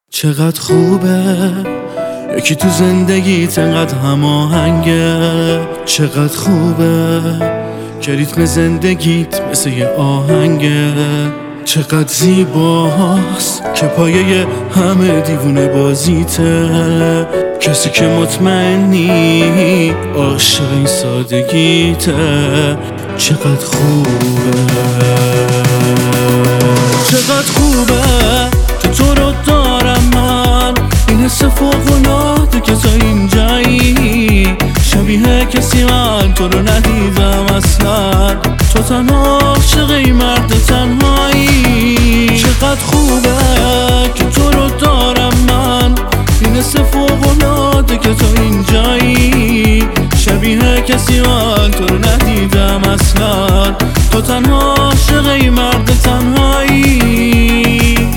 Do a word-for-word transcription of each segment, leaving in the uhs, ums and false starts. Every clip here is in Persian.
چقدر خوبه یکی تو زندگیت انقدر هماهنگه. چقدر خوبه که ریتم زندگیت مثل یه آهنگه. چقدر زیباست که پایه همه دیوونه بازیته. کسی که مطمئنی عاشق این سادگیته. چقدر خوبه چقدر خوبه که تو رو دارم من. این حس فوق‌العاده که تو اینجایی. شبیه کسی من تو رو ندیدم اصلا. تو تنها عاشق این مرد تنهایی. چقدر خوبه که تو رو دارم من. این حس فوق‌العاده که تو اینجایی. شبیه کسی من تو رو ندیدم اصلا. تو تنها عاشق این مرد تنهایی.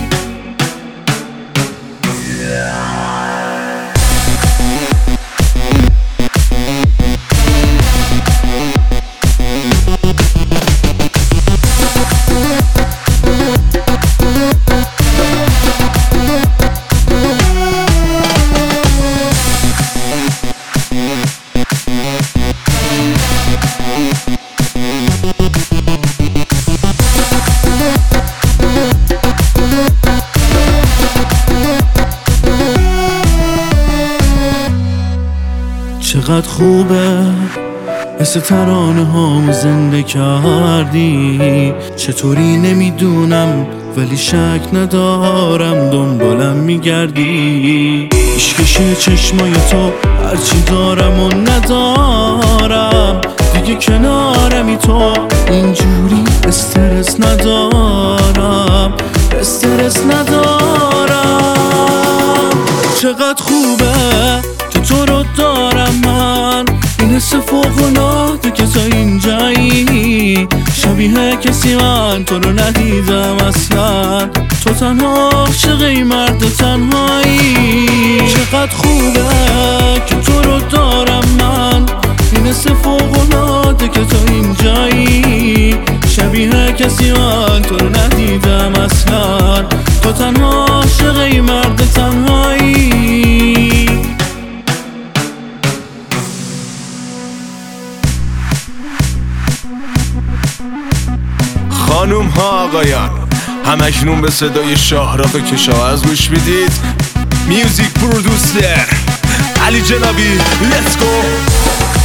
چقدر خوبه مثل ترانه هامو زنده کردی. چطوری نمیدونم ولی شک ندارم دنبالم میگردی. عشقش چشمای تو هرچی دارم و ندارم. دیگه کنارمی تو اینجوری استرس ندارم. استرس ندارم. چقدر خوبه که تو رو دارم من. این حس فوق‌العاده که تو اینجایی. شبیه کسی من تو رو ندیدم اصلا. تو تنها عاشق این مرد تنهایی. چقدر خوبه که تو رو دارم من. این حس فوق‌العاده که تو اینجایی. شبیه کسی من تو رو ندیدم اصلا. تو تنها عاشق این مرد تنهایی. خانوم ها آقایان، همکنون به صدای شاهرخ کشاورز گوش میدید. میوزیک پرودوسر علی جنابی، لیتس گو.